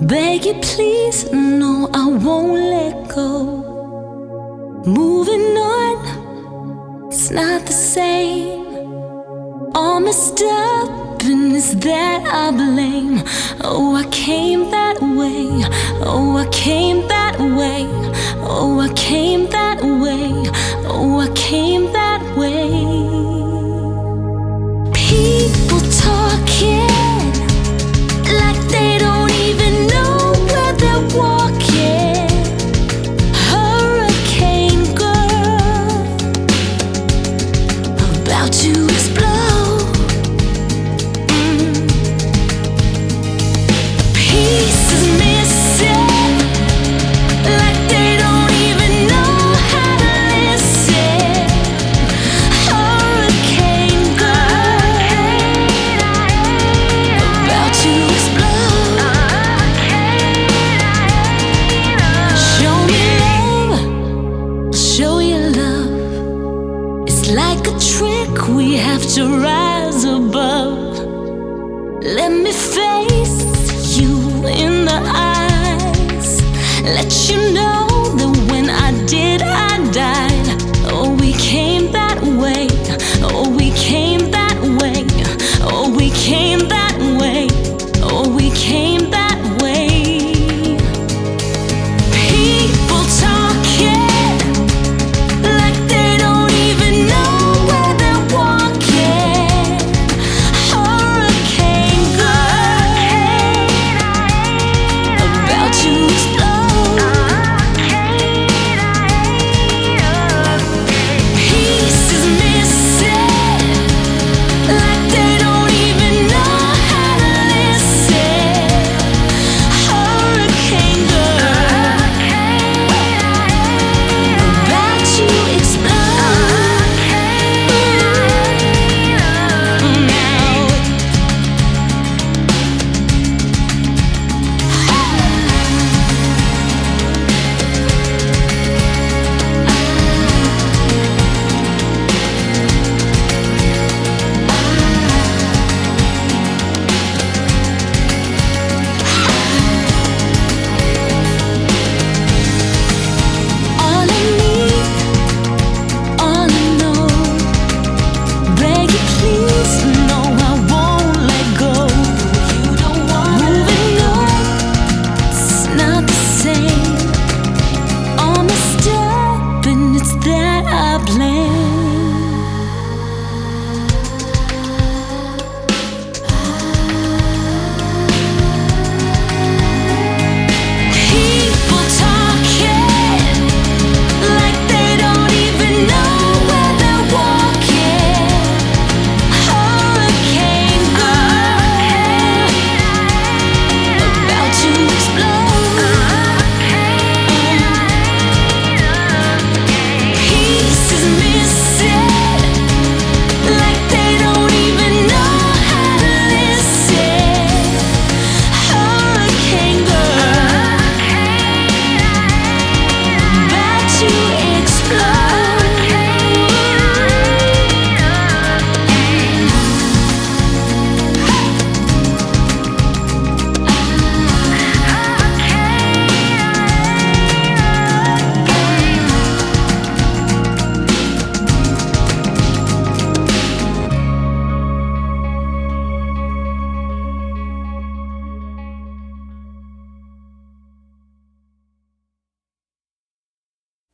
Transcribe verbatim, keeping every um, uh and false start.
Beg you please, no, I won't let go. Moving on, it's not the same. All messed up, and it's that I blame. Oh, I came that way. Oh, I came that way. Oh, I came that way. Oh, I came that way. People talking like they don't even know where they're walking. Hurricane girl, about to explode. Mm. Pieces missing, like they don't even know how to listen. Hurricane girl, about to explode. Show me love, show you love. It's like a trick, we have to rise above. Let me face you in the eyes, let you know